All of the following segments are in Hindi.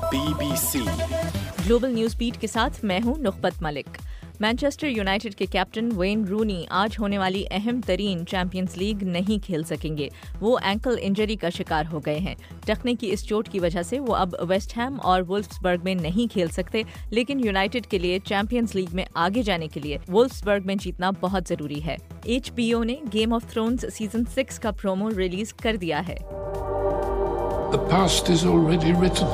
BBC ग्लोबल न्यूज बीट के साथ मैं हूं नुखबत मलिक। मैनचेस्टर यूनाइटेड के कैप्टन वेन रूनी आज होने वाली अहम तरीन चैंपियंस लीग नहीं खेल सकेंगे। वो एंकल इंजरी का शिकार हो गए हैं। टखने की इस चोट की वजह से वो अब वेस्ट हैम और वुल्फ्सबर्ग में नहीं खेल सकते, लेकिन यूनाइटेड के लिए चैंपियंस लीग में आगे जाने के लिए वुल्फ्सबर्ग में जीतना बहुत जरूरी है। HBO ने गेम ऑफ थ्रोन्स सीजन 6 का प्रोमो रिलीज कर दिया है। The past is already written.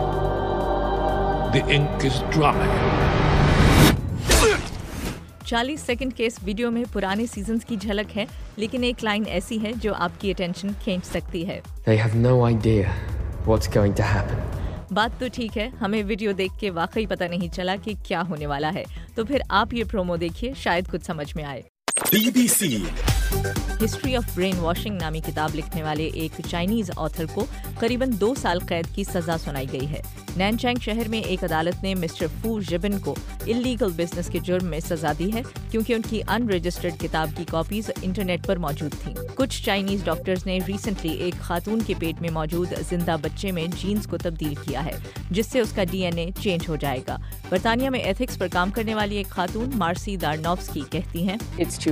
The ink is dry. 40 second के इस वीडियो में पुराने सीजन्स की झलक है, लेकिन एक लाइन ऐसी है जो आपकी अटेंशन खींच सकती है। They have no idea what's going to happen. बात तो ठीक है, हमें वीडियो देख के वाकई पता नहीं चला कि क्या होने वाला है। तो फिर आप ये प्रोमो देखिए, शायद कुछ समझ में आए। BBC history of brain washing नामी किताब लिखने वाले एक चाइनीज ऑथर को करीबन 2 साल कैद की सजा सुनाई गई है। नैनचैंग शहर में एक अदालत ने मिस्टर फू जिबिन को इल्लीगल बिजनेस के जुर्म में सजा दी है, क्योंकि उनकी अनरजिस्टर्ड किताब की कॉपीज इंटरनेट पर मौजूद थीं। कुछ चाइनीज डॉक्टर्स ने रिसेंटली एक खातून के पेट में मौजूद जिंदा बच्चे में जीन्स को तब्दील किया है, जिससे उसका DNA चेंज हो जाएगा। बर्तानिया में एथिक्स पर काम करने वाली एक खातून मार्सी दारनोव्स्की कहती हैं,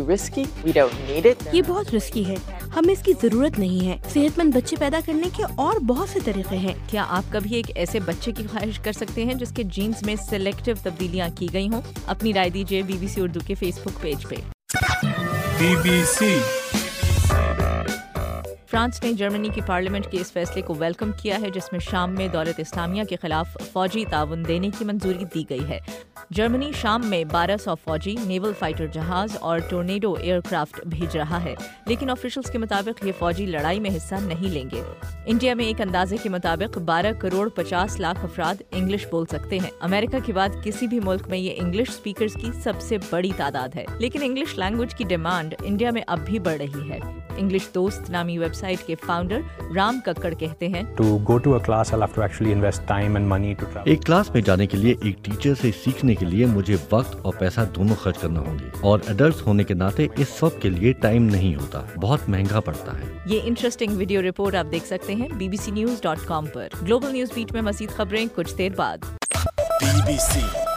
ये बहुत रिस्की है, हमें इसकी जरूरत नहीं है। सेहतमंद बच्चे पैदा करने के और बहुत से तरीके हैं। क्या आप कभी एक ऐसे बच्चे की ख्वाहिश कर सकते हैं जिसके जीन्स में सिलेक्टिव तब्दीलियां की गई हों? अपनी राय दीजिए BBC उर्दू के फेसबुक पेज पे। BBC फ्रांस ने जर्मनी की पार्लियामेंट के इस फैसले को वेलकम किया है, जिसमें शाम में दौलत इस्लामिया के खिलाफ फौजी ताउन देने की मंजूरी दी गई है। जर्मनी शाम में 1200 फौजी, नेवल फाइटर जहाज और टोर्नेडो एयरक्राफ्ट भेज रहा है, लेकिन ऑफिशियल्स के मुताबिक ये फौजी लड़ाई में हिस्सा नहीं लेंगे। इंडिया में एक अंदाजे के मुताबिक 12 करोड़ 50 लाख अफराद इंग्लिश बोल सकते हैं। अमेरिका के बाद किसी भी मुल्क में ये इंग्लिश स्पीकर्स की सबसे बड़ी तादाद है, लेकिन इंग्लिश लैंग्वेज की डिमांड इंडिया में अब भी बढ़ रही है। इंग्लिश दोस्त नामी वेबसाइट के फाउंडर राम कक्कड़ कहते हैं, एक क्लास में जाने के लिए एक टीचर से सीखने के लिए मुझे वक्त और पैसा दोनों खर्च करना होंगे, और एडल्ट होने के नाते इस सब के लिए टाइम नहीं होता, बहुत महंगा पड़ता है। ये इंटरेस्टिंग वीडियो रिपोर्ट आप देख सकते हैं bbcnews.com पर। ग्लोबल न्यूज बीट में मज़ीद खबरें कुछ देर बाद। BBC